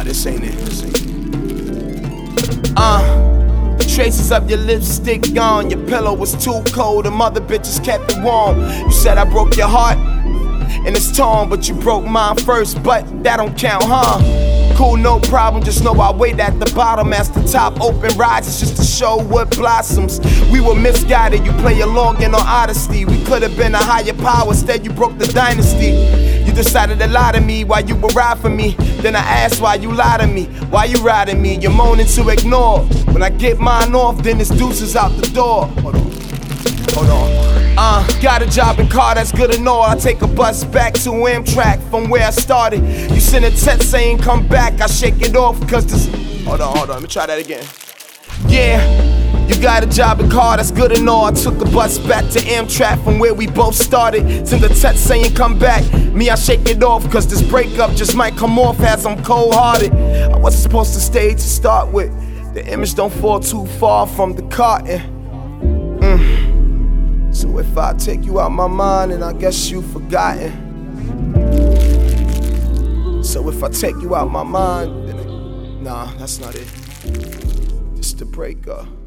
this ain't it. Traces of your lipstick gone. Your pillow was too cold, the mother bitches kept it warm. You said I broke your heart, and it's torn, but you broke mine first, but that don't count, huh? Cool, no problem, just know I wait at the bottom as the top open rises just to show what blossoms. We were misguided, you play along in our honesty. We could have been a higher power, instead you broke the dynasty. You decided to lie to me while you were ride for me. Then I asked why you lie to me, why you riding me? You're moaning to ignore. When I get mine off, then it's deuces out the door. Hold on. Got a job in car, that's good enough. I take a bus back to Amtrak from where I started. You send a text saying come back, I shake it off cause this. Hold on, let me try that again. Yeah, you got a job in car, that's good enough. I took a bus back to Amtrak from where we both started. Send a text saying come back, me I shake it off cause this breakup just might come off as I'm cold-hearted. I wasn't supposed to stay to start with. The image don't fall too far from the carton. So if I take you out my mind, then I guess you forgotten. So if I take you out my mind, then nah, that's not it. Just a breakup.